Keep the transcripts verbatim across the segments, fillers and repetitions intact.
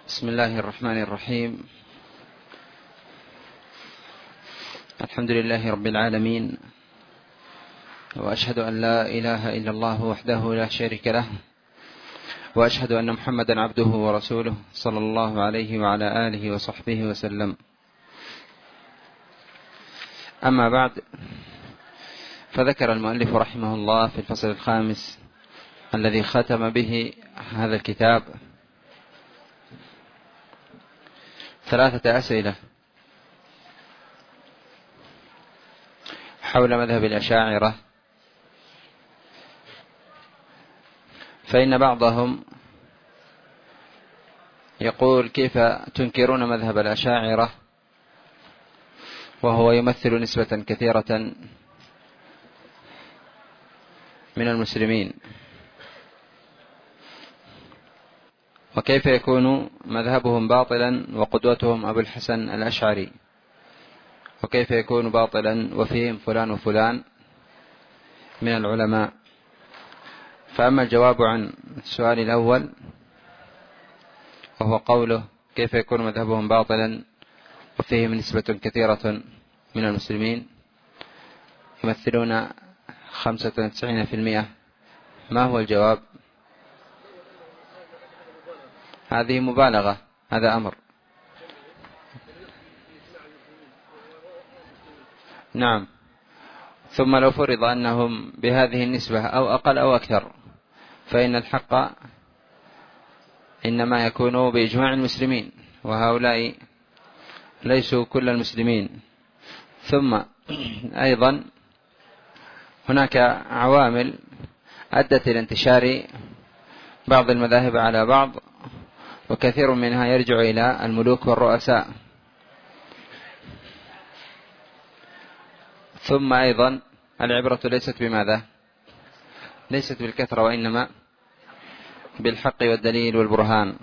بسم الله الرحمن الرحيم. الحمد لله رب العالمين، وأشهد أن لا إله إلا الله وحده لا شريك له، وأشهد أن محمدا عبده ورسوله صلى الله عليه وعلى آله وصحبه وسلم. أما بعد، فذكر المؤلف رحمه الله في الفصل الخامس الذي ختم به هذا الكتاب ثلاثة أسئلة حول مذهب الأشاعرة، فإن بعضهم يقول: كيف تنكرون مذهب الأشاعرة وهو يمثل نسبة كثيرة من المسلمين؟ وكيف يكون مذهبهم باطلا وقدوتهم أبو الحسن الأشعري؟ وكيف يكون باطلا وفيهم فلان وفلان من العلماء؟ فأما الجواب عن السؤال الأول، وهو قوله: كيف يكون مذهبهم باطلا وفيهم نسبة كثيرة من المسلمين يمثلون خمسة وتسعين بالمئة، ما هو الجواب؟ هذه مبالغة، هذا أمر. نعم. ثم لو فرض أنهم بهذه النسبة أو أقل أو أكثر، فإن الحق إنما يكون بإجماع المسلمين، وهؤلاء ليسوا كل المسلمين. ثم أيضا هناك عوامل أدت إلى انتشار بعض المذاهب على بعض، وكثير منها يرجع إلى الملوك والرؤساء. ثم أيضا العبرة ليست بماذا؟ ليست بالكثرة، وإنما بالحق والدليل والبرهان.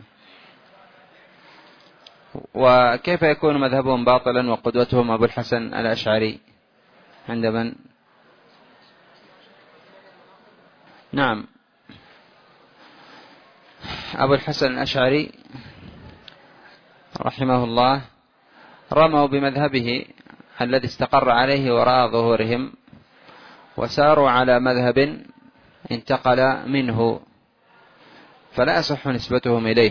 وكيف يكون مذهبهم باطلا وقدوتهم أبو الحسن الأشعري عند من؟ نعم، أبو الحسن الأشعري رحمه الله رموا بمذهبه الذي استقر عليه وراء ظهورهم، وساروا على مذهب انتقل منه، فلا يصح نسبتهم إليه،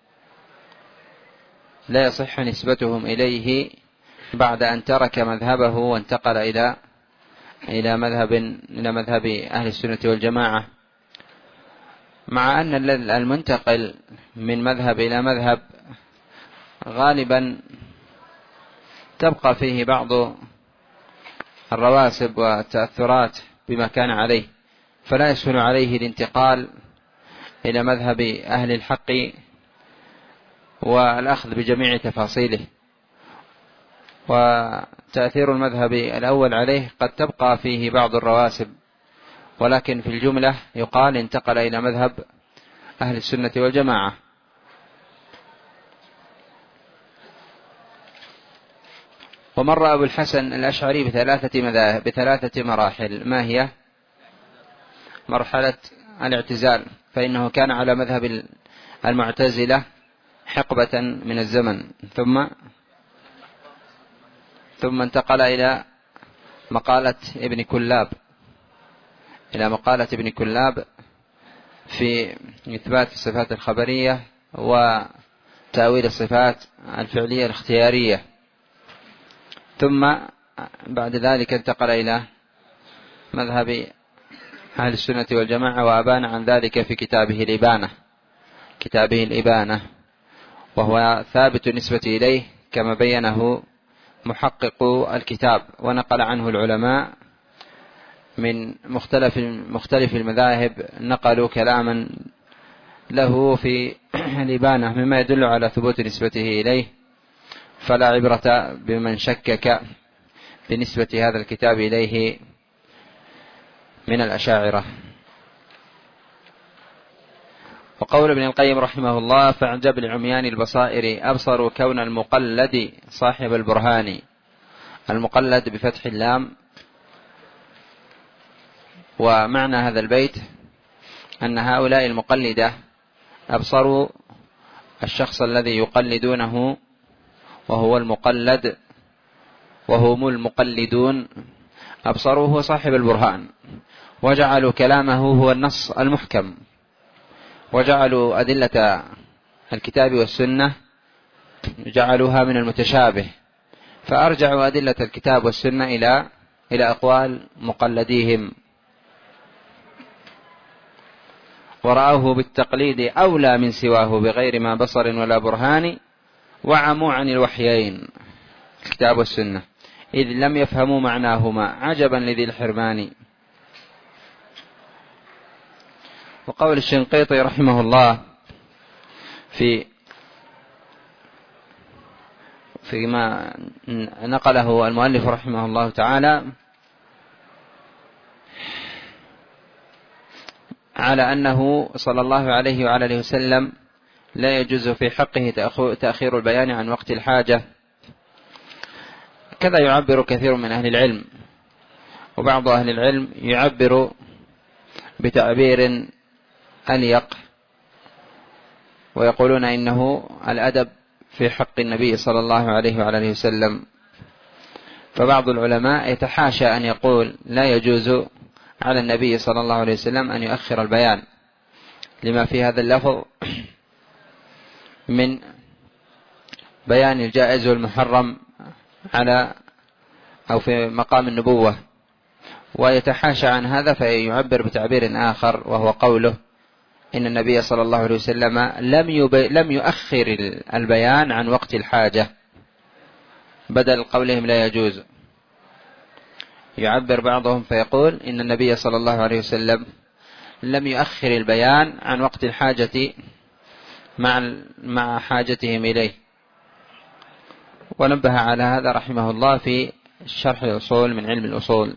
لا يصح نسبتهم إليه بعد أن ترك مذهبه وانتقل إلى إلى مذهب إلى مذهب أهل السنة والجماعة. مع أن المنتقل من مذهب إلى مذهب غالبا تبقى فيه بعض الرواسب والتأثرات بما كان عليه، فلا يسهل عليه الانتقال إلى مذهب أهل الحق والأخذ بجميع تفاصيله. وتأثير المذهب الأول عليه قد تبقى فيه بعض الرواسب، ولكن في الجملة يقال انتقل إلى مذهب أهل السنة والجماعة. ومر أبو الحسن الأشعري بثلاثة مذاهب بثلاثة مراحل. ما هي؟ مرحلة الاعتزال، فإنه كان على مذهب المعتزلة حقبة من الزمن، ثم ثم انتقل إلى مقالة ابن كلاب إلى مقالة ابن كلاب في إثبات الصفات الخبرية وتأويل الصفات الفعلية الاختيارية. ثم بعد ذلك انتقل إلى مذهب أهل السنة والجماعة، وأبان عن ذلك في كتابه الإبانة كتابه الإبانة وهو ثابت النسبة إليه كما بينه محقق الكتاب، ونقل عنه العلماء من مختلف مختلف المذاهب، نقلوا كلاما له في الإبانة مما يدل على ثبوت نسبته إليه، فلا عبرة بمن شكك بنسبة هذا الكتاب إليه من الأشاعرة. وقول ابن القيم رحمه الله: فاعجب لعميان البصائر أبصروا كون المقلد صاحب البرهان. المقلد بفتح اللام. ومعنى هذا البيت أن هؤلاء المقلدة أبصروا الشخص الذي يقلدونه وهو المقلد وهم المقلدون أبصروه صاحب البرهان، وجعلوا كلامه هو النص المحكم، وجعلوا أدلة الكتاب والسنة جعلوها من المتشابه، فأرجعوا أدلة الكتاب والسنة إلى إلى أقوال مقلديهم، ورأوه بالتقليد أولى من سواه بغير ما بصر ولا برهان، وعموا عن الوحيين الكتاب والسنة إذ لم يفهموا معناهما عجبا لذي الحرمان. وقول الشنقيطي رحمه الله في فيما نقله المؤلف رحمه الله تعالى على أنه صلى الله عليه وعلى آله وسلم لا يجوز في حقه تأخير البيان عن وقت الحاجة، كذا يعبر كثير من أهل العلم، وبعض أهل العلم يعبر بتعبير أليق ويقولون إنه الأدب في حق النبي صلى الله عليه وعلى آله وسلم. فبعض العلماء يتحاشى أن يقول لا يجوز على النبي صلى الله عليه وسلم أن يؤخر البيان لما في هذا اللفظ من بيان الجائز والمحرم على أو في مقام النبوة، ويتحاشى عن هذا فيعبر بتعبير آخر وهو قوله إن النبي صلى الله عليه وسلم لم, يبي لم يؤخر البيان عن وقت الحاجة، بدل قولهم لا يجوز. يعبر بعضهم فيقول إن النبي صلى الله عليه وسلم لم يؤخر البيان عن وقت الحاجة مع مع حاجتهم إليه، ونبه على هذا رحمه الله في شرح الأصول من علم الأصول.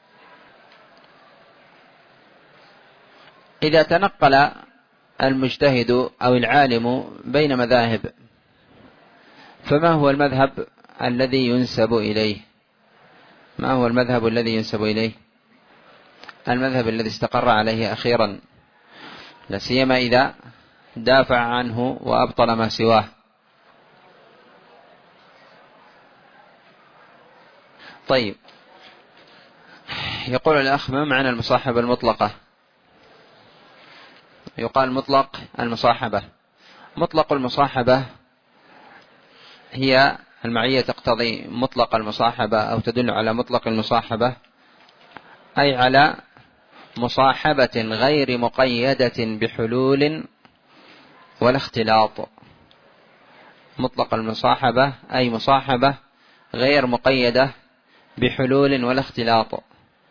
إذا تنقل المجتهد أو العالم بين مذاهب فما هو المذهب الذي ينسب إليه؟ ما هو المذهب الذي ينسب إليه؟ المذهب الذي استقر عليه أخيرا، لا سيما إذا دافع عنه وأبطل ما سواه. طيب، يقول الأخ ما معنى المصاحبة المطلقة؟ يقال مطلق المصاحبة. مطلق المصاحبة هي المعية تقتضي مطلق المصاحبة أو تدل على مطلق المصاحبة، أي على مصاحبة غير مقيدة بحلول ولا اختلاط. مطلق المصاحبة أي مصاحبة غير مقيدة بحلول ولا اختلاط،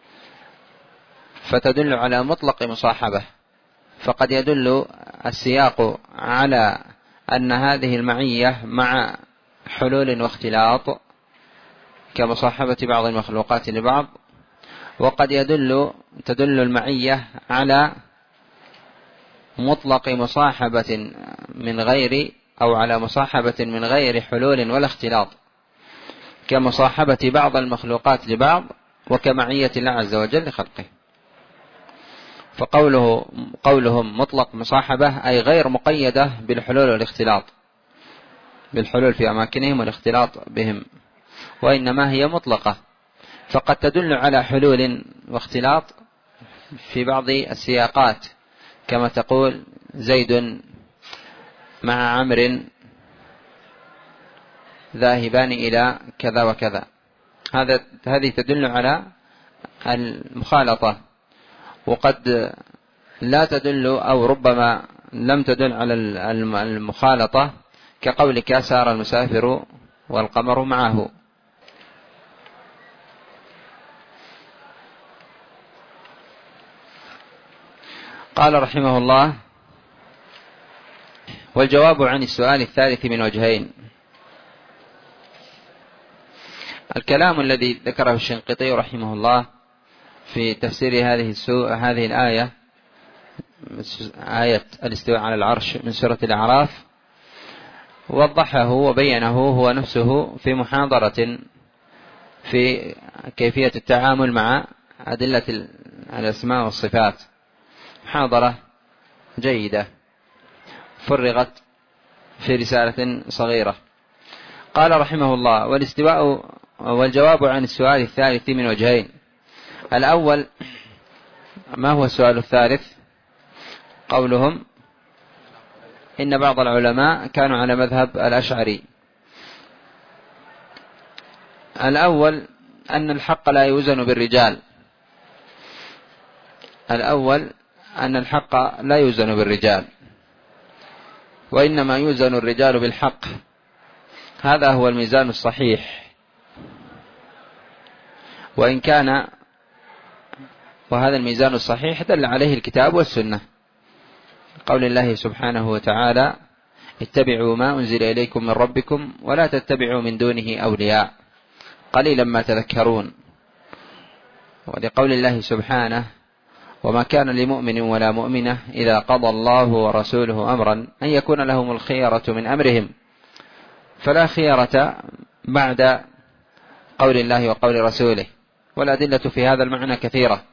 فتدل على مطلق مصاحبة. فقد يدل السياق على أن هذه المعية مع حلول واختلاط كمصاحبة بعض المخلوقات لبعض، وقد يدل تدل المعية على مطلق مصاحبة من غير أو على مصاحبة من غير حلول ولا اختلاط كمصاحبة بعض المخلوقات لبعض وكمعية الله عز وجل لخلقه. فقوله قولهم مطلق مصاحبة أي غير مقيدة بالحلول والاختلاط، بالحلول في أماكنهم والاختلاط بهم، وإنما هي مطلقة. فقد تدل على حلول واختلاط في بعض السياقات، كما تقول زيد مع عمرو ذاهبان إلى كذا وكذا، هذا هذه تدل على المخالطة. وقد لا تدل أو ربما لم تدل على المخالطة كقولك سار المسافر والقمر معه. قال رحمه الله: والجواب عن السؤال الثالث من وجهين. الكلام الذي ذكره الشنقيطي رحمه الله في تفسير هذه السورة هذه الآية، آية الاستواء على العرش من سورة الأعراف، وضحه وبينه هو نفسه في محاضرة في كيفية التعامل مع أدلة الأسماء والصفات، محاضرة جيدة فرغت في رسالة صغيرة. قال رحمه الله: والاستواء والجواب عن السؤال الثالث من وجهين. الأول: ما هو السؤال الثالث؟ قولهم إن بعض العلماء كانوا على مذهب الأشعري. الأول أن الحق لا يوزن بالرجال. الأول أن الحق لا يوزن بالرجال، وإنما يوزن الرجال بالحق. هذا هو الميزان الصحيح. وإن كان وهذا الميزان الصحيح دل عليه الكتاب والسنة، قول الله سبحانه وتعالى: اتبعوا ما أنزل إليكم من ربكم ولا تتبعوا من دونه أولياء قليلا ما تذكرون. ولقول الله سبحانه: وما كان لمؤمن ولا مؤمنة إذا قضى الله ورسوله أمرا أن يكون لهم الخيرة من أمرهم. فلا خيرة بعد قول الله وقول رسوله، والأدلة في هذا المعنى كثيرة.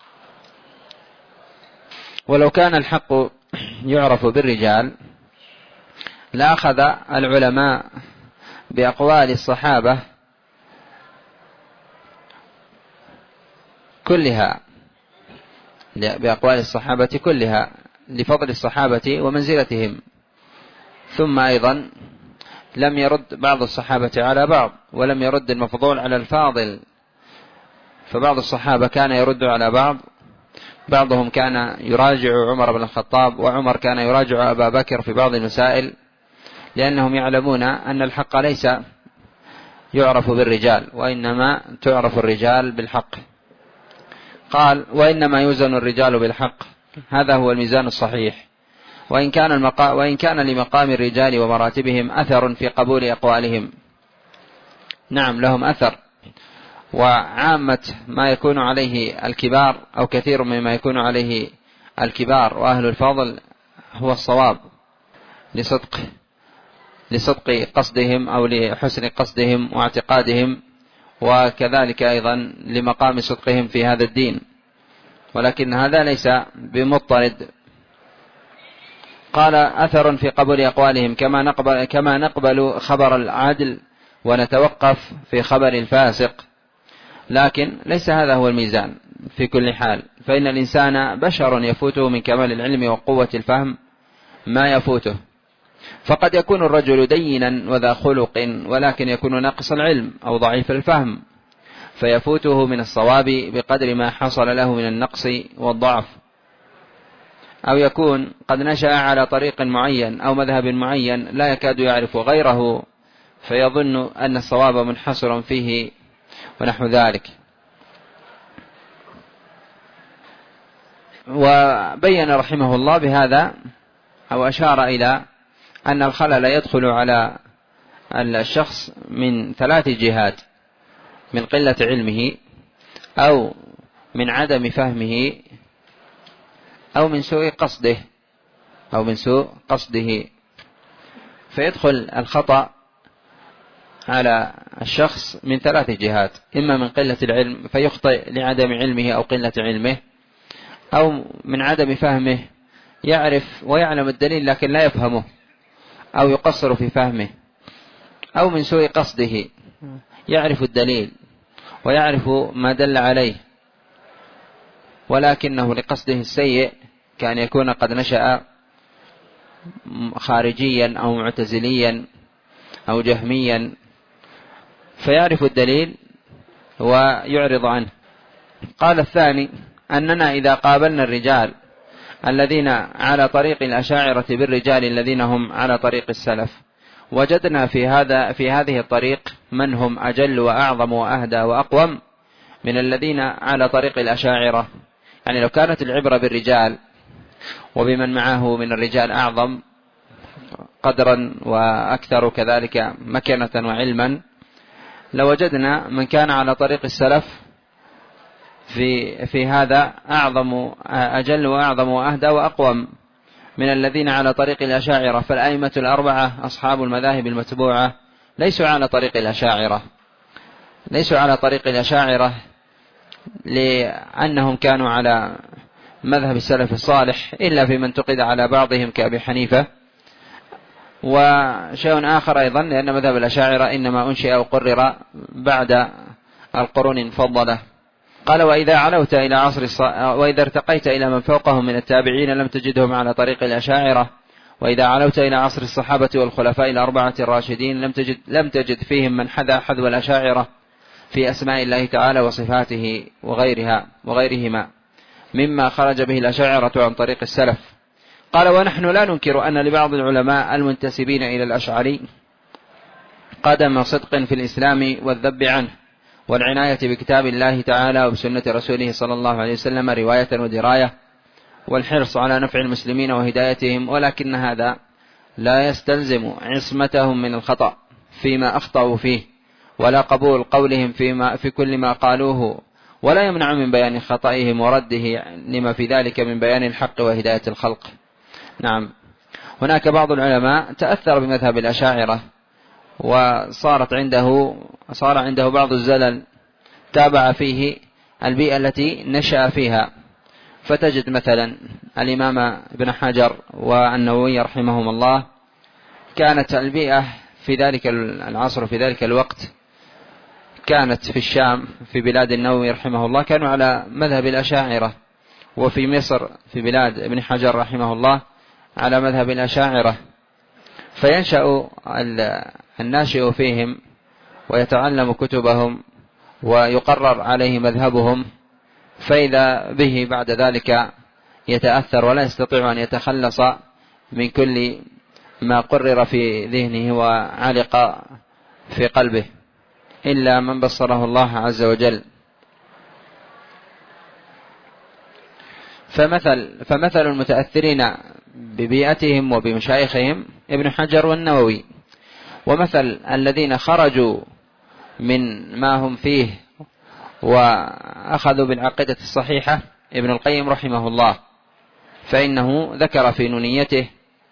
ولو كان الحق يعرف بالرجال لأخذ العلماء بأقوال الصحابة كلها بأقوال الصحابة كلها لفضل الصحابة ومنزلتهم. ثم أيضا لم يرد بعض الصحابة على بعض، ولم يرد المفضول على الفاضل، فبعض الصحابة كان يرد على بعض. بعضهم كان يراجع عمر بن الخطاب، وعمر كان يراجع أبا بكر في بعض المسائل، لأنهم يعلمون أن الحق ليس يعرف بالرجال، وإنما تعرف الرجال بالحق. قال: وإنما يوزن الرجال بالحق. هذا هو الميزان الصحيح. وإن كان, المقا... وإن كان لمقام الرجال ومراتبهم أثر في قبول أقوالهم. نعم، لهم أثر، وعامة ما يكون عليه الكبار أو كثير مما يكون عليه الكبار وأهل الفضل هو الصواب، لصدق لصدق قصدهم أو لحسن قصدهم واعتقادهم، وكذلك أيضا لمقام صدقهم في هذا الدين، ولكن هذا ليس بمضطرد. قال: أثر في قبول أقوالهم كما نقبل, كما نقبل خبر العدل ونتوقف في خبر الفاسق. لكن ليس هذا هو الميزان في كل حال، فإن الإنسان بشر يفوته من كمال العلم وقوة الفهم ما يفوته. فقد يكون الرجل دينا وذا خلق، ولكن يكون ناقص العلم أو ضعيف الفهم، فيفوته من الصواب بقدر ما حصل له من النقص والضعف. أو يكون قد نشأ على طريق معين أو مذهب معين لا يكاد يعرف غيره، فيظن أن الصواب منحصر فيه ونحو ذلك. وبين رحمه الله بهذا أو أشار إلى أن الخلل يدخل على الشخص من ثلاث جهات: من قلة علمه، أو من عدم فهمه، أو من سوء قصده أو من سوء قصده فيدخل الخطأ على الشخص من ثلاث جهات: إما من قلة العلم فيخطئ لعدم علمه أو قلة علمه، أو من عدم فهمه يعرف ويعلم الدليل لكن لا يفهمه أو يقصر في فهمه، أو من سوء قصده يعرف الدليل ويعرف ما دل عليه ولكنه لقصده السيء كان يكون قد نشأ خارجيا أو معتزليا أو جهميا، فيعرف الدليل ويعرض عنه. قال: الثاني أننا إذا قابلنا الرجال الذين على طريق الأشاعرة بالرجال الذين هم على طريق السلف، وجدنا في هذا في هذه الطريق من هم أجل وأعظم وأهدى وأقوم من الذين على طريق الأشاعرة. يعني لو كانت العبرة بالرجال وبمن معه من الرجال أعظم قدرا وأكثر كذلك مكانة وعلما، لوجدنا من كان على طريق السلف في في هذا أعظم أجل وأعظم وأهدى وأقوم من الذين على طريق الأشاعرة. فالأئمة الأربعة أصحاب المذاهب المتبوعة ليسوا على طريق الأشاعرة ليسوا على طريق الأشاعرة لأنهم كانوا على مذهب السلف الصالح، إلا في من انتقد على بعضهم كأبي حنيفة، وشيء آخر أيضا لأن مذهب الأشاعرة إنما أنشئ وقرر بعد القرون المفضلة. قال وإذا علوت إلى عصر الص... وإذا ارتقيت إلى من فوقهم من التابعين لم تجدهم على طريق الأشاعرة، وإذا علوت إلى عصر الصحابة والخلفاء الأربعة الراشدين لم تجد, لم تجد فيهم من حذا حذو الأشاعرة في أسماء الله تعالى وصفاته وغيرها وغيرهما مما خرج به الأشاعرة عن طريق السلف. قال ونحن لا ننكر أن لبعض العلماء المنتسبين إلى الأشعري قدم صدق في الإسلام والذب عنه والعناية بكتاب الله تعالى وبسنة رسوله صلى الله عليه وسلم رواية ودراية والحرص على نفع المسلمين وهدايتهم، ولكن هذا لا يستلزم عصمتهم من الخطأ فيما أخطأوا فيه ولا قبول قولهم فيما في كل ما قالوه، ولا يمنع من بيان خطئهم ورده لما في ذلك من بيان الحق وهداية الخلق. نعم، هناك بعض العلماء تأثر بمذهب الأشاعرة وصارت عنده صار عنده بعض الزلل تابع فيه البيئة التي نشأ فيها، فتجد مثلا الإمام ابن حجر والنووي رحمهم الله كانت البيئة في ذلك العصر في ذلك الوقت كانت في الشام في بلاد النووي رحمه الله كانوا على مذهب الأشاعرة، وفي مصر في بلاد ابن حجر رحمه الله على مذهب الأشاعرة، فينشأ الناشئ فيهم ويتعلم كتبهم ويقرر عليه مذهبهم، فإذا به بعد ذلك يتأثر ولا يستطيع أن يتخلص من كل ما قرر في ذهنه وعلق في قلبه إلا من بصره الله عز وجل. فمثل, فمثل المتأثرين ببيئتهم وبمشايخهم ابن حجر والنووي، ومثل الذين خرجوا من ما هم فيه وأخذوا بالعقيدة الصحيحة ابن القيم رحمه الله، فإنه ذكر في نونيته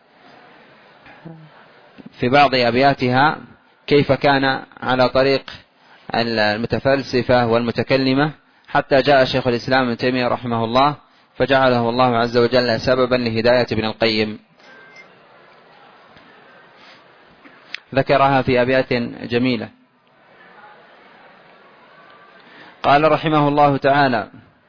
في بعض أبياتها كيف كان على طريق المتفلسفة والمتكلمة حتى جاء شيخ الإسلام ابن تيمية رحمه الله فجعله الله عز وجل سببا لهداية ابن القيم. ذكرها في أبيات جميلة. قال رحمه الله تعالى: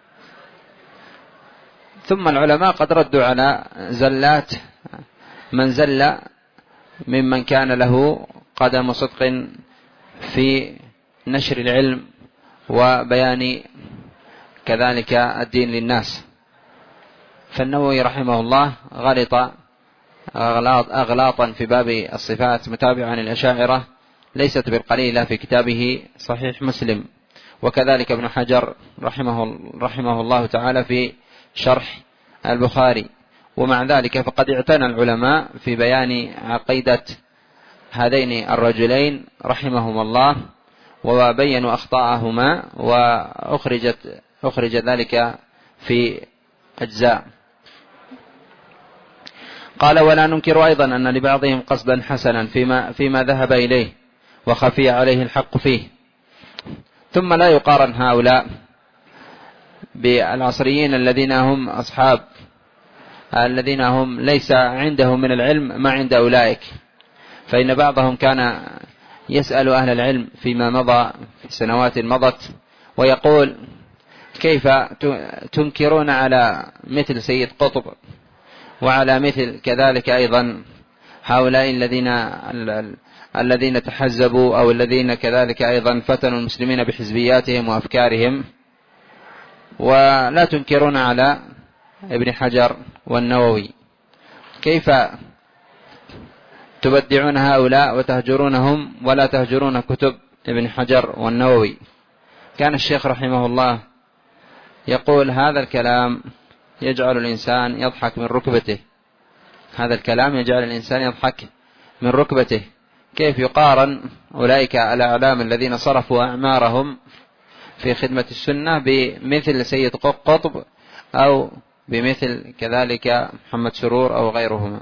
ثم العلماء قد ردوا على زلات من زل ممن كان له قدم صدق في نشر العلم وبيان كذلك الدين للناس. فالنووي رحمه الله غلط أغلاطا في باب الصفات متابعا للأشاعرة ليست بالقليلة في كتابه صحيح مسلم، وكذلك ابن حجر رحمه, رحمه الله تعالى في شرح البخاري. ومع ذلك فقد اعتنى العلماء في بيان عقيدة هذين الرجلين رحمهم الله وبينوا أخطاءهما وأخرجت أخرج ذلك في أجزاء. قال: ولا ننكر أيضا أن لبعضهم قصدا حسنا فيما, فيما ذهب إليه وخفي عليه الحق فيه. ثم لا يقارن هؤلاء بالعصريين الذين هم أصحاب الذين هم ليس عندهم من العلم ما عند أولئك، فإن بعضهم كان يسأل أهل العلم فيما مضى في سنوات مضت ويقول: كيف تنكرون على مثل سيد قطب وعلى مثل كذلك أيضا هؤلاء الذين الذين تحزبوا أو الذين كذلك أيضا فتنوا المسلمين بحزبياتهم وأفكارهم، ولا تنكرون على ابن حجر والنووي؟ كيف تبدعون هؤلاء وتهجرونهم ولا تهجرون كتب ابن حجر والنووي؟ كان الشيخ رحمه الله يقول: هذا الكلام يجعل الإنسان يضحك من ركبته، هذا الكلام يجعل الإنسان يضحك من ركبته. كيف يقارن أولئك الأعلام الذين صرفوا أعمارهم في خدمة السنة بمثل سيد قطب أو بمثل كذلك محمد سرور أو غيرهما؟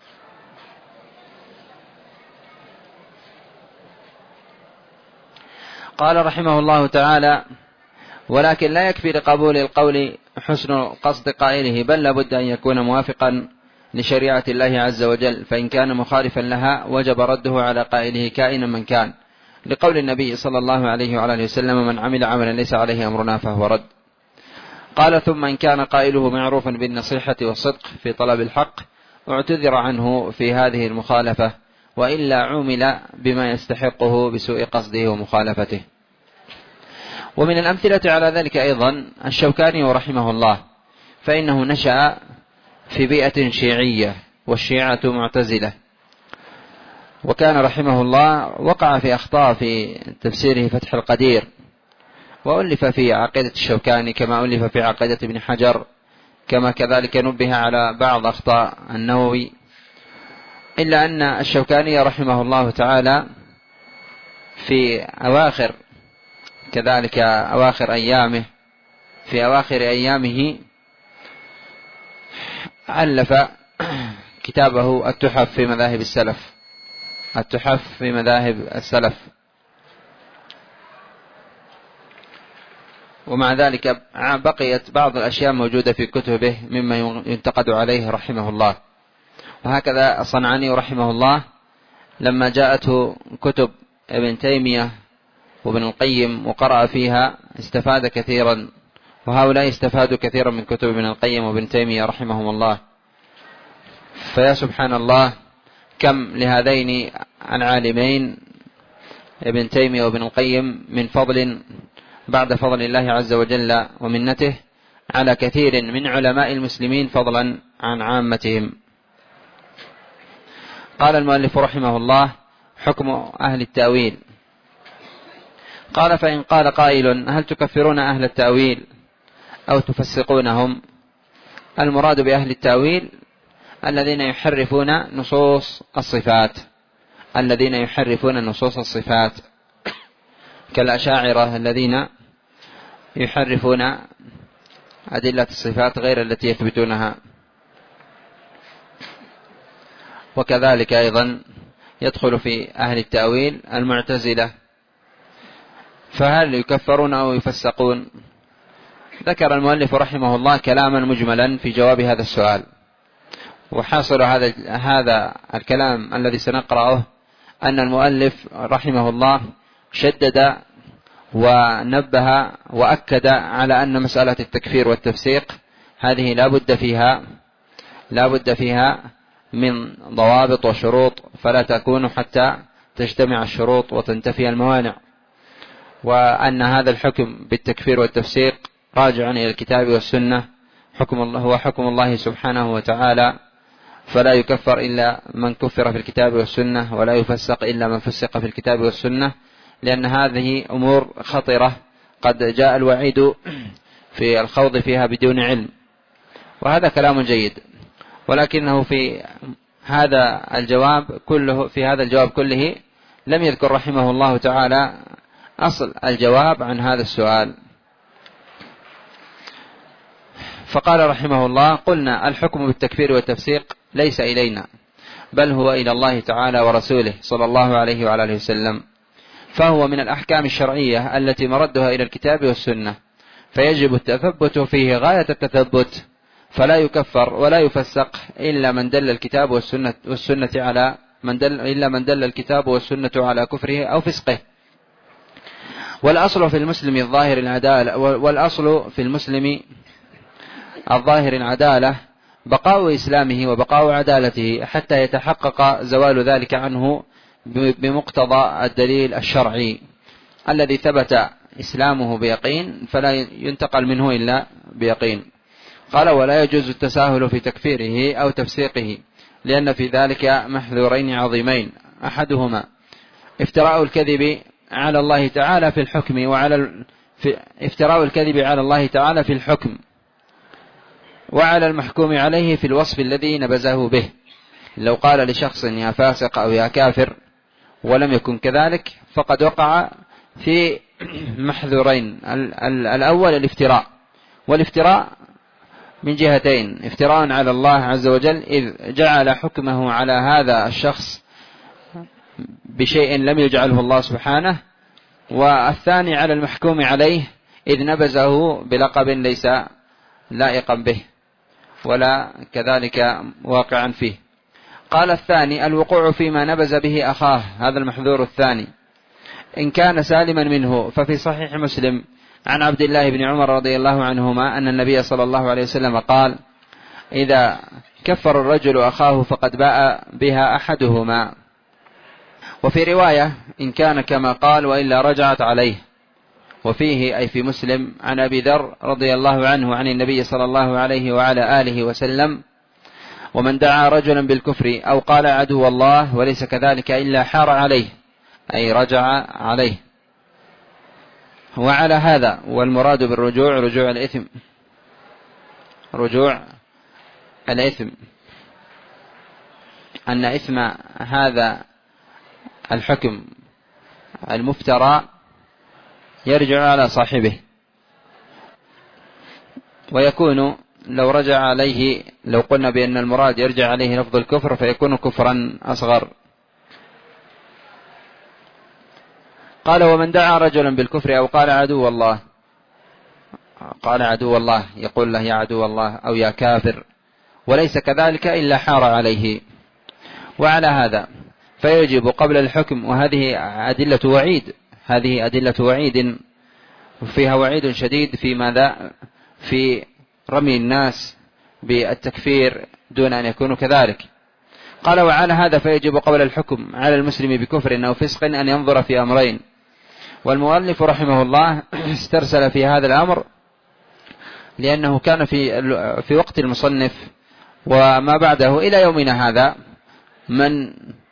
قال رحمه الله تعالى: ولكن لا يكفي لقبول القول حسن قصد قائله، بل لابد أن يكون موافقا لشريعة الله عز وجل، فإن كان مخالفا لها وجب رده على قائله كائنا من كان، لقول النبي صلى الله عليه وعلى آله وسلم: من عمل عملا ليس عليه أمرنا فهو رد. قال: ثم إن كان قائله معروفا بالنصيحة والصدق في طلب الحق اعتذر عنه في هذه المخالفة، وإلا عمل بما يستحقه بسوء قصده ومخالفته. ومن الأمثلة على ذلك أيضا الشوكاني رحمه الله، فإنه نشأ في بيئة شيعية والشيعة معتزلة، وكان رحمه الله وقع في أخطاء في تفسيره فتح القدير، وألف في عقيدة الشوكاني كما ألف في عقيدة ابن حجر، كما كذلك نبه على بعض أخطاء النووي، إلا أن الشوكاني رحمه الله تعالى في أواخر كذلك أواخر أيامه في أواخر أيامه ألف كتابه التحف في مذاهب السلف التحف في مذاهب السلف ومع ذلك بقيت بعض الأشياء موجودة في كتبه مما ينتقد عليه رحمه الله. وهكذا الصنعاني رحمه الله لما جاءته كتب ابن تيمية وابن القيم وقرأ فيها استفاد كثيرا، وهؤلاء استفادوا كثيرا من كتب ابن القيم وابن تيمية رحمهم الله. فيا سبحان الله، كم لهذين العالمين ابن تيمية وابن القيم من فضل بعد فضل الله عز وجل ومنته على كثير من علماء المسلمين فضلا عن عامتهم. قال المؤلف رحمه الله: حكم أهل التأويل. قال: فإن قال قائل: هل تكفرون أهل التأويل أو تفسقونهم؟ المراد بأهل التأويل الذين يحرفون نصوص الصفات الذين يحرفون نصوص الصفات كالأشاعرة الذين يحرفون أدلة الصفات غير التي يثبتونها. وكذلك أيضا يدخل في أهل التأويل المعتزلة، فهل يكفرون أو يفسقون؟ ذكر المؤلف رحمه الله كلاما مجملا في جواب هذا السؤال، وحاصل هذا هذا الكلام الذي سنقرأه أن المؤلف رحمه الله شدد ونبه وأكد على أن مسألة التكفير والتفسيق هذه لا بد فيها لا بد فيها من ضوابط وشروط، فلا تكون حتى تجتمع الشروط وتنتفي الموانع، وأن هذا الحكم بالتكفير والتفسيق راجع إلى الكتاب والسنة، حكم الله هو حكم الله سبحانه وتعالى، فلا يكفر إلا من كفر في الكتاب والسنة، ولا يفسق إلا من فسق في الكتاب والسنة، لأن هذه أمور خطرة قد جاء الوعيد في الخوض فيها بدون علم. وهذا كلام جيد، ولكنه في هذا الجواب كله في هذا الجواب كله لم يذكر رحمه الله تعالى أصل الجواب عن هذا السؤال. فقال رحمه الله: قلنا الحكم بالتكفير والتفسيق ليس إلينا، بل هو إلى الله تعالى ورسوله صلى الله عليه وعلى آله وسلم، فهو من الأحكام الشرعية التي مردها إلى الكتاب والسنة، فيجب التثبت فيه غاية التثبت، فلا يكفر ولا يفسق إلا من دل الكتاب والسنة, والسنة على من دل إلا من دل الكتاب والسنة على كفره أو فسقه. والأصل في المسلم الظاهر العدالة والأصل في المسلم الظاهر العدالة بقاء إسلامه وبقاء عدالته حتى يتحقق زوال ذلك عنه بمقتضى الدليل الشرعي الذي ثبت إسلامه بيقين، فلا ينتقل منه إلا بيقين. قال: ولا يجوز التساهل في تكفيره أو تفسيقه، لأن في ذلك محذورين عظيمين: أحدهما افتراء الكذب على الله تعالى في الحكم وعلى في افتراء الكذب على الله تعالى في الحكم وعلى المحكوم عليه في الوصف الذي نبذه به. لو قال لشخص يا فاسق أو يا كافر ولم يكن كذلك فقد وقع في محذورين: الأول الافتراء، والافتراء من جهتين: افتراء على الله عز وجل إذ جعل حكمه على هذا الشخص بشيء لم يجعله الله سبحانه، والثاني على المحكوم عليه إذ نبذه بلقب ليس لائقا به. ولا كذلك واقعا فيه. قال الثاني الوقوع فيما نبز به أخاه، هذا المحذور الثاني. إن كان سالما منه ففي صحيح مسلم عن عبد الله بن عمر رضي الله عنهما أن النبي صلى الله عليه وسلم قال: إذا كفر الرجل أخاه فقد باء بها أحدهما. وفي رواية: إن كان كما قال وإلا رجعت عليه. وفيه أي في مسلم عن أبي ذر رضي الله عنه عن النبي صلى الله عليه وعلى آله وسلم: ومن دعا رجلا بالكفر أو قال عدو الله وليس كذلك إلا حار عليه، أي رجع عليه. وعلى هذا والمراد بالرجوع رجوع الإثم، رجوع الإثم، أن إثم هذا الحكم المفترى يرجع على صاحبه، ويكون لو رجع عليه، لو قلنا بأن المراد يرجع عليه لفظ الكفر فيكون كفرا أصغر. قال: ومن دعا رجلا بالكفر أو قال عدو الله، قال عدو الله يقول له يا عدو الله أو يا كافر، وليس كذلك إلا حار عليه. وعلى هذا فيجب قبل الحكم، وهذه أدلة وعيد، هذه أدلة وعيد فيها وعيد شديد في ماذا؟ في رمي الناس بالتكفير دون أن يكونوا كذلك. قال: وعلى هذا فيجب قبل الحكم على المسلم بكفر أو فسق أن ينظر في أمرين. والمؤلف رحمه الله استرسل في هذا الأمر لأنه كان في في وقت المصنف وما بعده إلى يومنا هذا من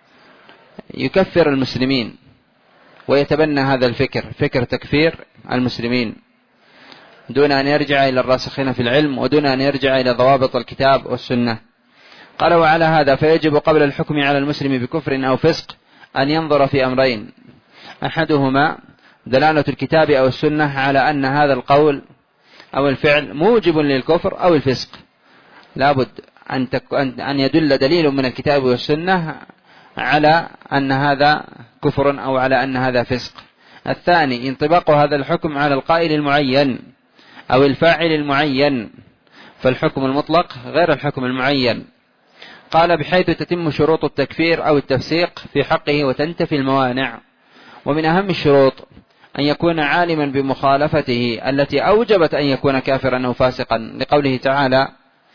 يكفر المسلمين ويتبنى هذا الفكر، فكر تكفير المسلمين، دون أن يرجع إلى الراسخين في العلم ودون أن يرجع إلى ضوابط الكتاب والسنة. قال: وعلى هذا فيجب قبل الحكم على المسلم بكفر أو فسق أن ينظر في أمرين: أحدهما دلالة الكتاب أو السنة على أن هذا القول أو الفعل موجب للكفر أو الفسق، لابد أن, تك... أن يدل دليل من الكتاب والسنة على أن هذا كفر أو على أن هذا فسق. الثاني انطباق هذا الحكم على القائل المعين أو الفاعل المعين، فالحكم المطلق غير الحكم المعين. قال: بحيث تتم شروط التكفير أو التفسيق في حقه وتنتفي الموانع. ومن أهم الشروط أن يكون عالما بمخالفته التي أوجبت أن يكون كافرا أو فاسقا، لقوله تعالى: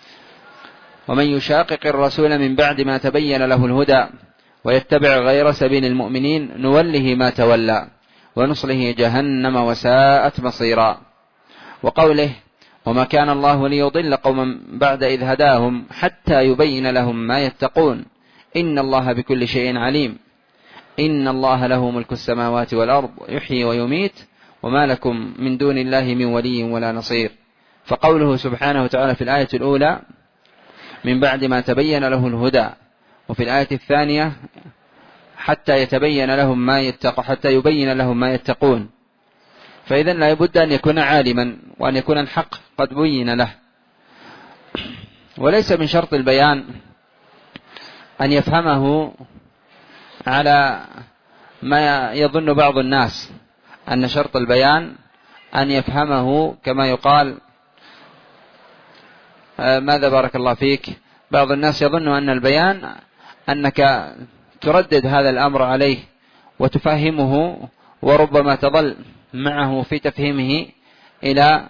ومن يشاقق الرسول من بعد ما تبين له الهدى ويتبع غير سبيل المؤمنين نوله ما تولى ونصله جهنم وساءت مصيرا. وقوله: وما كان الله ليضل قوما بعد إذ هداهم حتى يبين لهم ما يتقون إن الله بكل شيء عليم إن الله له ملك السماوات والأرض يحيي ويميت وما لكم من دون الله من ولي ولا نصير. فقوله سبحانه وتعالى في الآية الأولى من بعد ما تبين له الهدى، وفي الآية الثانية حتى يتبين لهم ما يتق حتى يبين لهم ما يتقون. فإذا لا بد أن يكون عالما وأن يكون الحق قد بين له. وليس من شرط البيان أن يفهمه على ما يظن بعض الناس، أن شرط البيان أن يفهمه كما يقال ماذا بارك الله فيك، بعض الناس يظن أن البيان أنك تردد هذا الأمر عليه وتفهمه، وربما تظل معه في تفهيمه إلى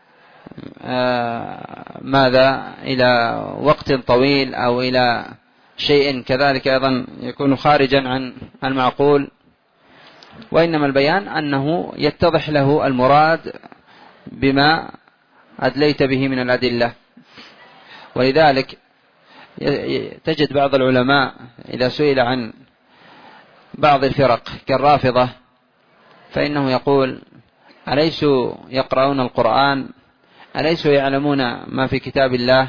ماذا إلى وقت طويل أو إلى شيء كذلك أيضا يكون خارجا عن المعقول. وإنما البيان أنه يتضح له المراد بما أدليت به من الأدلة. ولذلك تجد بعض العلماء إذا سئل عن بعض الفرق كالرافضة فإنه يقول: أليسوا يقرؤون القرآن؟ أليسوا يعلمون ما في كتاب الله؟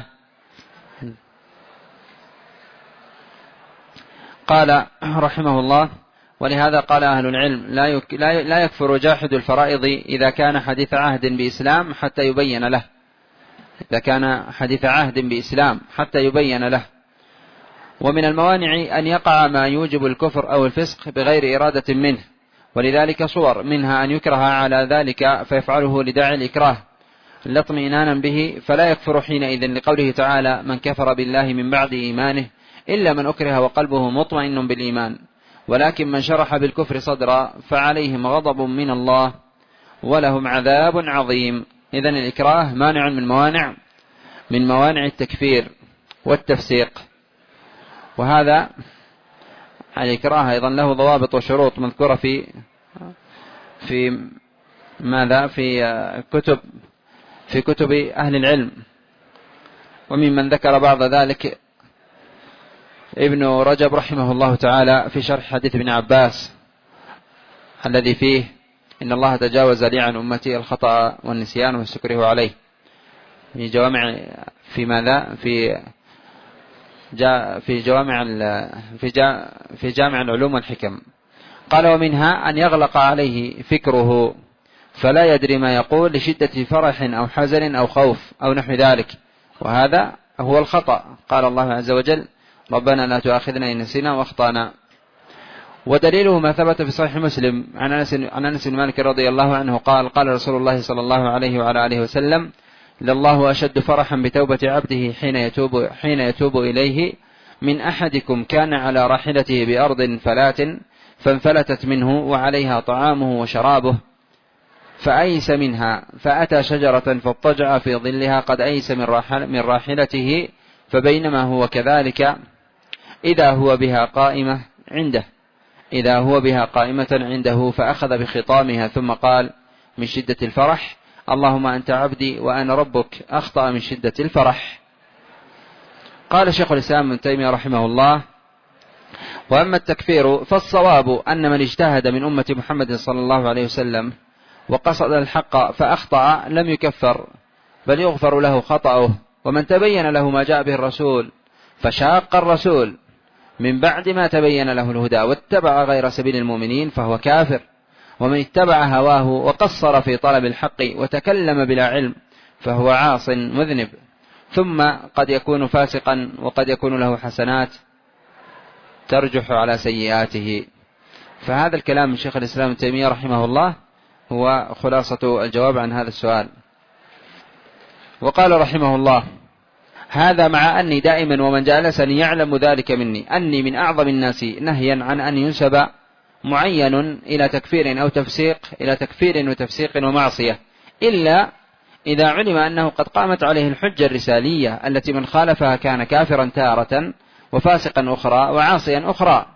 قال رحمه الله: ولهذا قال أهل العلم لا يكفر جاحد الفرائض إذا كان حديث عهد بإسلام حتى يبين له، إذا كان حديث عهد بإسلام حتى يبين له. ومن الموانع أن يقع ما يوجب الكفر أو الفسق بغير إرادة منه، ولذلك صور منها أن يكره على ذلك فيفعله لداعي الإكراه، لا اطمئنانا به فلا يكفر حينئذ، لقوله تعالى: من كفر بالله من بعد إيمانه إلا من أكره وقلبه مطمئن بالإيمان، ولكن من شرح بالكفر صدرا فعليهم غضب من الله ولهم عذاب عظيم. إذن الإكراه مانع من موانع من موانع التكفير والتفسيق. وهذا الإكراه أيضا له ضوابط وشروط مذكورة في في ماذا في كتب في كتب أهل العلم، وممن ذكر بعض ذلك ابن رجب رحمه الله تعالى في شرح حديث ابن عباس الذي فيه: إن الله تجاوز لي عن أمتي الخطأ والنسيان واستكره عليه، في جوامع في ماذا في جاء في جوامع في جا في جامع العلوم والحكم. قال: ومنها أن يغلق عليه فكره فلا يدري ما يقول لشدة فرح أو حزن أو خوف أو نحو ذلك، وهذا هو الخطأ. قال الله عز وجل: ربنا لا تؤاخذنا إن نسينا واخطأنا. ودليله ما ثبت في صحيح مسلم عن أنس بن مالك رضي الله عنه قال: قال رسول الله صلى الله عليه وعلى آله وسلم: لله أشد فرحا بتوبة عبده حين يتوب, حين يتوب إليه من أحدكم كان على راحلته بأرض فلات فانفلتت منه وعليها طعامه وشرابه فأيس منها، فأتى شجرة فاضطجع في ظلها قد أيس من راحلته، فبينما هو كذلك إذا هو بها قائمة عنده إذا هو بها قائمة عنده فأخذ بخطامها ثم قال من شدة الفرح: اللهم أنت عبدي وأنا ربك، أخطأ من شدة الفرح. قال شيخ الإسلام ابن تيمية رحمه الله: وأما التكفير فالصواب أن من اجتهد من أمة محمد صلى الله عليه وسلم وقصد الحق فأخطأ لم يكفر، بل يغفر له خطأه. ومن تبين له ما جاء به الرسول فشاق الرسول من بعد ما تبين له الهدى واتبع غير سبيل المؤمنين فهو كافر. ومن اتبع هواه وقصر في طلب الحق وتكلم بلا علم فهو عاص مذنب، ثم قد يكون فاسقا وقد يكون له حسنات ترجح على سيئاته. فهذا الكلام من شيخ الإسلام ابن تيمية رحمه الله هو خلاصة الجواب عن هذا السؤال. وقال رحمه الله: هذا مع أني دائما ومن جالسني يعلم ذلك مني أني من أعظم الناس نهيا عن أن ينسب معين إلى تكفير أو تفسيق إلى تكفير وتفسيق ومعصية، إلا إذا علم أنه قد قامت عليه الحجة الرسالية التي من خالفها كان كافرا تارة وفاسقا أخرى وعاصيا أخرى.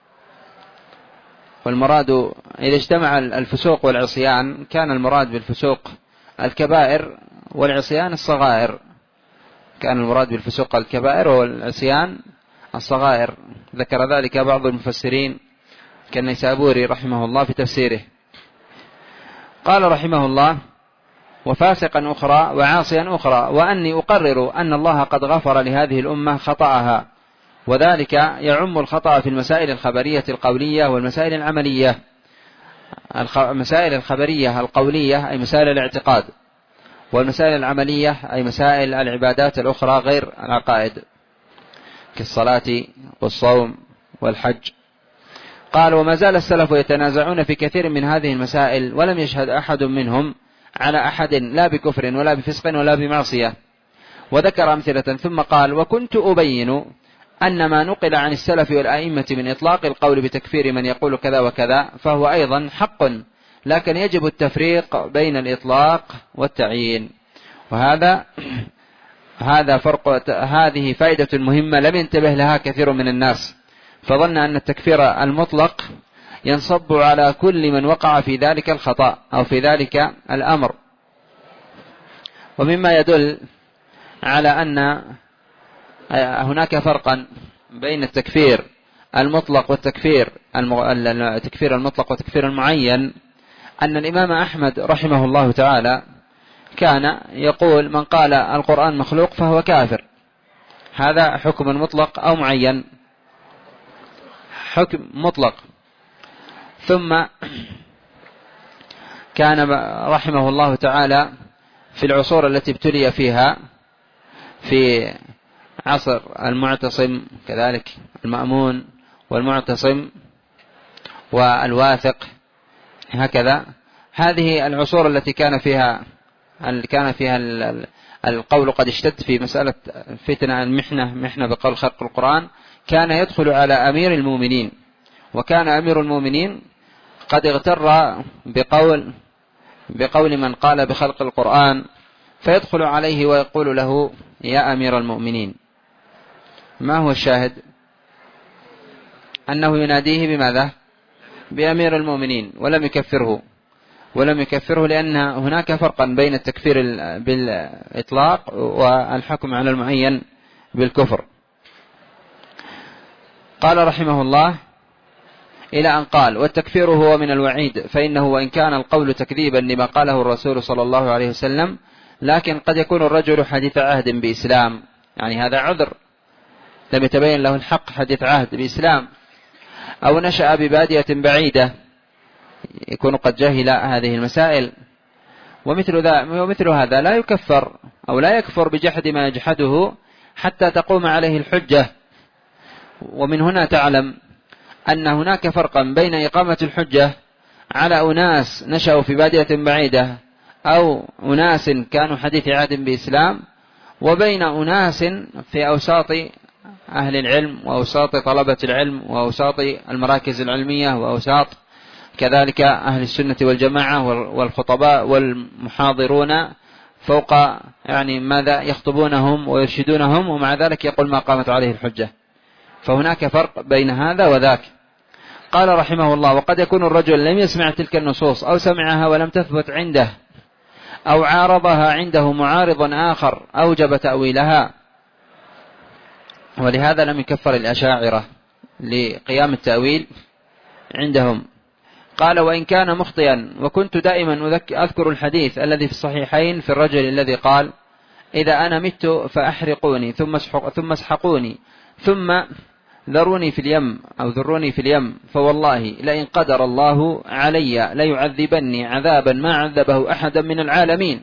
والمراد إذا اجتمع الفسوق والعصيان كان المراد بالفسوق الكبائر والعصيان الصغائر، كان المراد بالفسوق الكبائر والعصيان الصغائر. ذكر ذلك بعض المفسرين كالنيسابوري رحمه الله في تفسيره. قال رحمه الله: وفاسقا أخرى وعاصيا أخرى، وأني أقرر أن الله قد غفر لهذه الأمة خطأها، وذلك يعم الخطأ في المسائل الخبرية القولية والمسائل العملية. المسائل الخبرية القولية أي مسائل الاعتقاد، والمسائل العملية أي مسائل العبادات الأخرى غير العقائد كالصلاة والصوم والحج. قال: وما زال السلف يتنازعون في كثير من هذه المسائل ولم يشهد أحد منهم على أحد لا بكفر ولا بفسق ولا بمعصية. وذكر أمثلة ثم قال: وكنت أبين أن ما نقل عن السلف والأئمة من إطلاق القول بتكفير من يقول كذا وكذا فهو أيضا حق، لكن يجب التفريق بين الإطلاق والتعيين. وهذا هذا فرق هذه فائدة مهمة لم ينتبه لها كثير من الناس، فظن أن التكفير المطلق ينصب على كل من وقع في ذلك الخطأ أو في ذلك الأمر. ومما يدل على أن هناك فرقا بين التكفير المطلق والتكفير التكفير المطلق والتكفير المعين أن الإمام أحمد رحمه الله تعالى كان يقول: من قال القرآن مخلوق فهو كافر. هذا حكم مطلق أو معين؟ حكم مطلق. ثم كان رحمه الله تعالى في العصور التي ابتلي فيها في عصر المعتصم كذلك المأمون والمعتصم والواثق، هكذا هذه العصور التي كان فيها كان فيها القول قد اشتد في مسألة فتنة المحنة محنة بقول خلق القرآن، كان يدخل على أمير المؤمنين، وكان أمير المؤمنين قد اغتر بقول بقول من قال بخلق القرآن، فيدخل عليه ويقول له يا أمير المؤمنين. ما هو الشاهد؟ أنه يناديه بماذا؟ بأمير المؤمنين، ولم يكفره ولم يكفره لأن هناك فرقا بين التكفير بالإطلاق والحكم على المعين بالكفر. قال رحمه الله إلى أن قال: والتكفير هو من الوعيد، فإنه وإن كان القول تكذيبا لما قاله الرسول صلى الله عليه وسلم، لكن قد يكون الرجل حديث عهد بإسلام، يعني هذا عذر، لم يتبين له الحق، حديث عهد بإسلام، أو نشأ ببادية بعيدة يكون قد جهل هذه المسائل، ومثل, ذا ومثل هذا لا يكفر أو لا يكفر بجحد ما يجحده حتى تقوم عليه الحجة. ومن هنا تعلم أن هناك فرقا بين إقامة الحجة على أناس نشأوا في بادية بعيدة أو أناس كانوا حديث عهد بإسلام، وبين أناس في أوساط أهل العلم وأوساط طلبة العلم وأوساط المراكز العلمية وأوساط كذلك أهل السنة والجماعة والخطباء والمحاضرون فوق يعني ماذا يخطبونهم ويرشدونهم، ومع ذلك يقول ما قامت عليه الحجة. فهناك فرق بين هذا وذاك. قال رحمه الله: وقد يكون الرجل لم يسمع تلك النصوص أو سمعها ولم تثبت عنده، أو عارضها عنده معارض آخر أوجب تأويلها، ولهذا لم يكفر الأشاعرة لقيام التأويل عندهم. قال: وإن كان مخطئا، وكنت دائما أذكر الحديث الذي في الصحيحين في الرجل الذي قال: إذا أنا مت فأحرقوني ثم ثم اسحقوني ثم ذروني في اليم أو ذروني في اليم، فوالله لئن قدر الله علي ليعذبني عذابا ما عذبه أحدا من العالمين.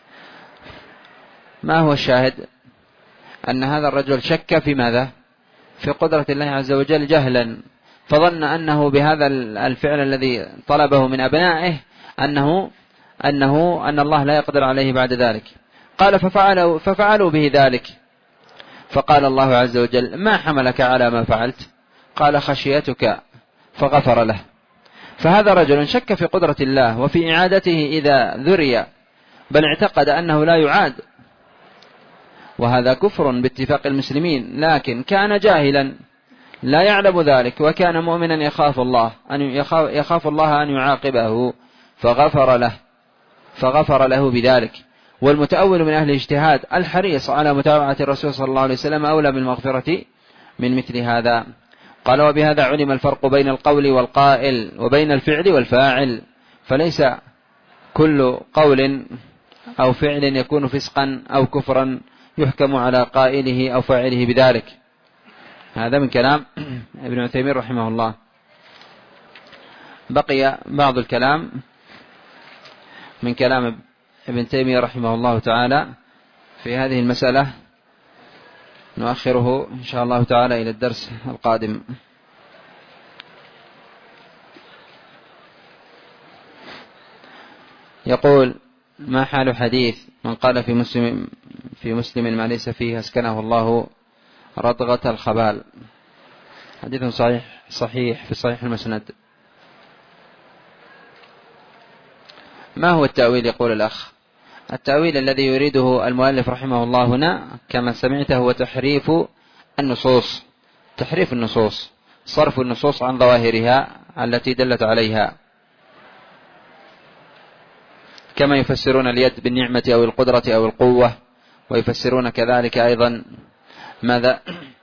ما هو الشاهد؟ أن هذا الرجل شك في ماذا؟ في قدرة الله عز وجل جهلا، فظن أنه بهذا الفعل الذي طلبه من أبنائه أنه أنه أن الله لا يقدر عليه بعد ذلك. قال: ففعلوا, ففعلوا به ذلك، فقال الله عز وجل: ما حملك على ما فعلت؟ قال: خشيتك، فغفر له. فهذا رجل شك في قدرة الله وفي إعادته إذا ذري، بل اعتقد أنه لا يعاد، وهذا كفر باتفاق المسلمين، لكن كان جاهلا لا يعلم ذلك، وكان مؤمنا يخاف الله أن يخاف, يخاف الله أن يعاقبه، فغفر له فغفر له بذلك. والمتأول من أهل الاجتهاد الحريص على متابعة الرسول صلى الله عليه وسلم أولى بالمغفرة من مثل هذا. قال: وبهذا علم الفرق بين القول والقائل وبين الفعل والفاعل، فليس كل قول أو فعل يكون فسقا أو كفرا يحكم على قائله أو فاعله بذلك. هذا من كلام ابن عثيمين رحمه الله. بقي بعض الكلام من كلام ابن تيمية رحمه الله تعالى في هذه المسألة، نؤخره إن شاء الله تعالى إلى الدرس القادم. يقول: ما حال حديث من قال في مسلم في مسلم ما ليس فيه أسكنه الله رضغة الخبال؟ حديث صحيح صحيح في صحيح المسند. ما هو التأويل؟ يقول الأخ: التأويل الذي يريده المؤلف رحمه الله هنا كما سمعته هو تحريف النصوص تحريف النصوص صرف النصوص عن ظواهرها التي دلت عليها، كما يفسرون اليد بالنعمة أو القدرة أو القوة، ويفسرون كذلك أيضا ماذا؟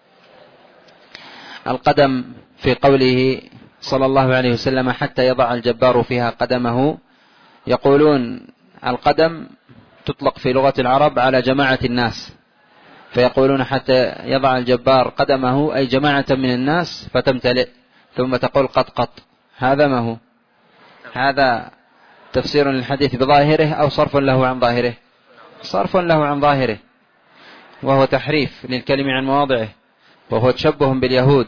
القدم في قوله صلى الله عليه وسلم: حتى يضع الجبار فيها قدمه. يقولون القدم تطلق في لغة العرب على جماعة الناس، فيقولون حتى يضع الجبار قدمه أي جماعة من الناس فتمتلئ، ثم تقول قط قط. هذا ما هو؟ هذا تفسير للحديث بظاهره أو صرف له عن ظاهره؟ صرف له عن ظاهره، وهو تحريف للكلم عن مواضعه، وهو تشبه باليهود.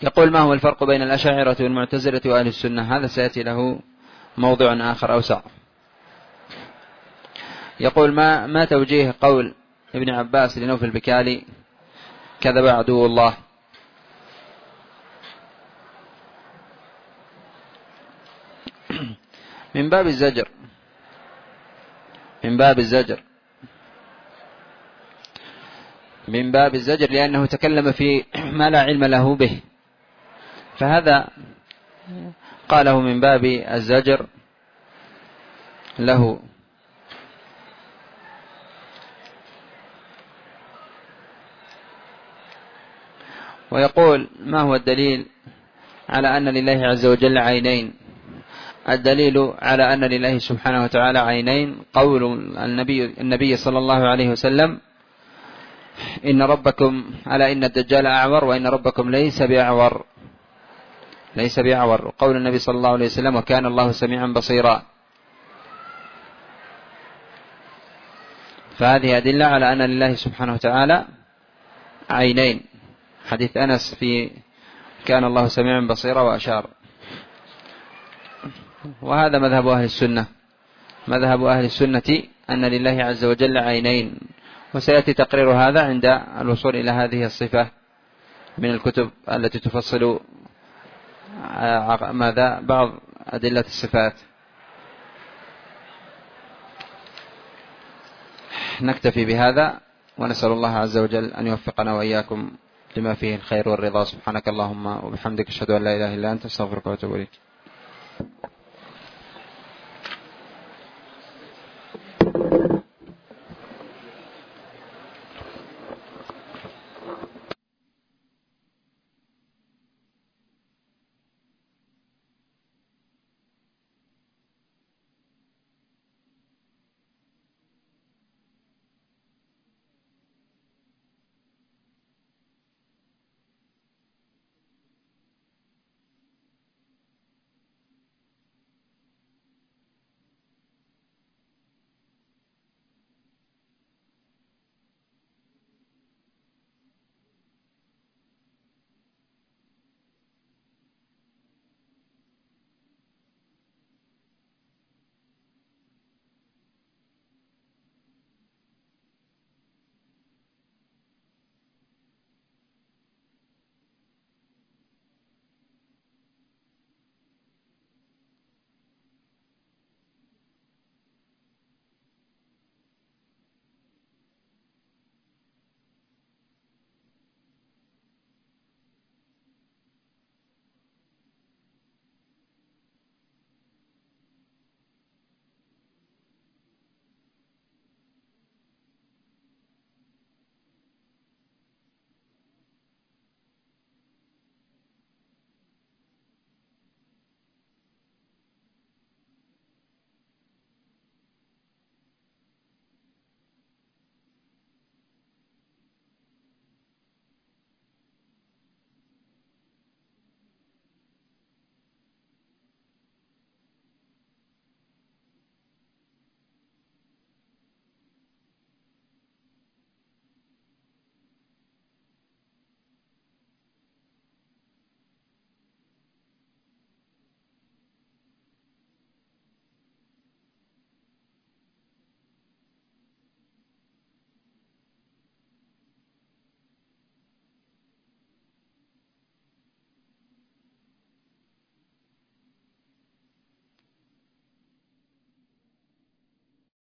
يقول: ما هو الفرق بين الأشاعرة والمعتزلة وأهل السنة؟ هذا سيأتي له موضوع آخر أوسع. يقول: ما, ما توجيه قول ابن عباس لنوف البكالي: كذب عدو الله؟ من باب الزجر من باب الزجر من باب الزجر لأنه تكلم في ما لا علم له به، فهذا قاله من باب الزجر له. ويقول: ما هو الدليل على أن لله عز وجل عينين؟ الدليل على أن لله سبحانه وتعالى عينين قول النبي, النبي صلى الله عليه وسلم: إن ربكم ألا إن الدجال أعور وإن ربكم ليس بأعور ليس بأعور قول النبي صلى الله عليه وسلم: وكان الله سميعا بصيرا. فهذه أدلة على أن لله سبحانه وتعالى عينين. حديث أنس في كان الله سميعا بصيرا وأشار. وهذا مذهب أهل السنة مذهب أهل السنة أن لله عز وجل عينين، وسيأتي تقرير هذا عند الوصول إلى هذه الصفة من الكتب التي تفصل ماذا بعض أدلة الصفات. نكتفي بهذا، ونسأل الله عز وجل أن يوفقنا وإياكم لما فيه الخير والرضا. سبحانك اللهم وبحمدك، أشهد أن لا إله إلا أنت، أستغفرك وأتوب إليك.